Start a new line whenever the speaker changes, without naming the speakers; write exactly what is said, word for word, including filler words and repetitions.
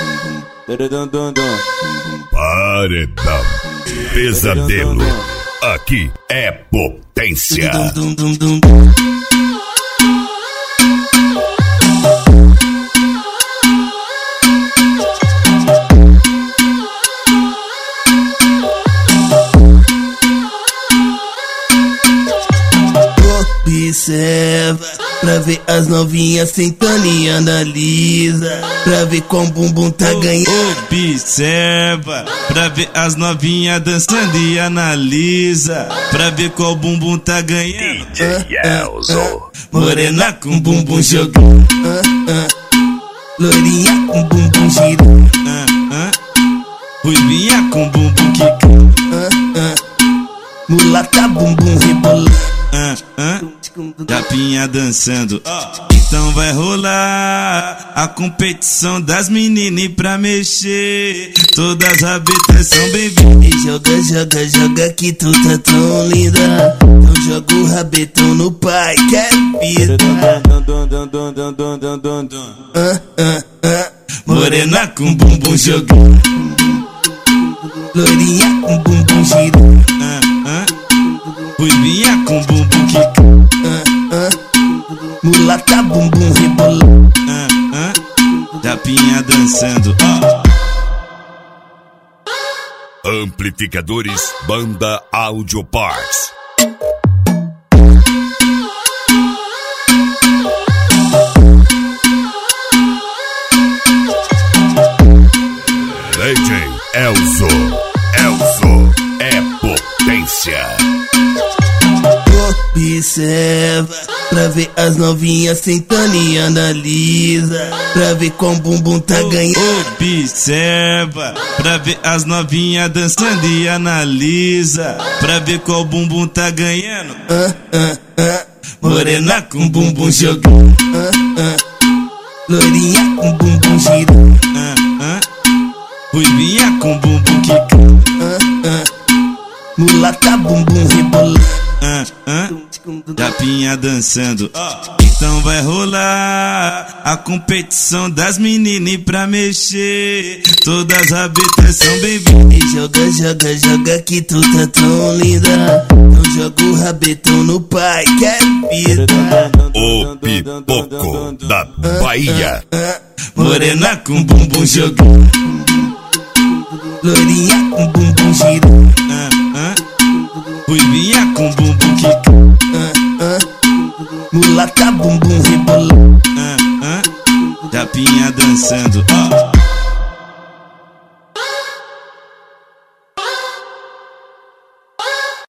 Paredão Pesadelo. Aqui é potência.
Observa, pra ver as novinhas sentando e analisa, pra ver como o bumbum tá ganhando.
Observa, pra ver as novinhas dançando e analisa, pra ver qual bumbum tá ganhando.
D J Elzo.
Morena com bumbum jogando, ah, ah. Loirinha com bumbum girando,
ah, ah. Ruivinha com bumbum quicando,
ah, ah. Mulata bumbum rebolando,
ah, ah. Tapinha dançando, oh. Então vai rolar a competição das meninas pra mexer. Todas as rabetas são bem-vindas.
Joga, joga, joga que tu tá tão linda. Então joga o rabetão no pai, quer vida. Ah, ah, ah.
Morena com bumbum jogando,
loirinha com bumbum girando,
ah, ah. Ruivinha com bumbum quicando,
ah, ah. Mulata bumbum rebolando,
ah, ah. Tapinha dançando, oh.
Amplificadores Banda Audio Parts. D J Elzo. Elzo é potência.
Observa, pra ver as novinhas sentando e analisa, pra ver como o bumbum tá ganhando.
Observa, pra ver as novinhas dançando e analisa, pra ver qual bumbum tá ganhando.
Ah, ah, ah.
Morena com bumbum jogando,
ah, ah. Loirinha com bumbum girando,
ah, ah. Ruivinha com bumbum quicando,
ah, ah. Mulata bumbum rebolando,
ah, ah. Tapinha dançando, oh. Então vai rolar a competição das meninas pra mexer. Todas as rabetas são bem-vindas.
Joga, joga, joga que tu tá tão linda. Então joga o rabetão no pai, quer vida.
O pipoco da Bahia.
Morena com bumbum jogando,
loirinha com bumbum girando,
ah, ah. Ruivinha com bumbum quicando,
ah, ah. Mulata bumbum rebolando,
ah, ah. Tapinha dançando, oh.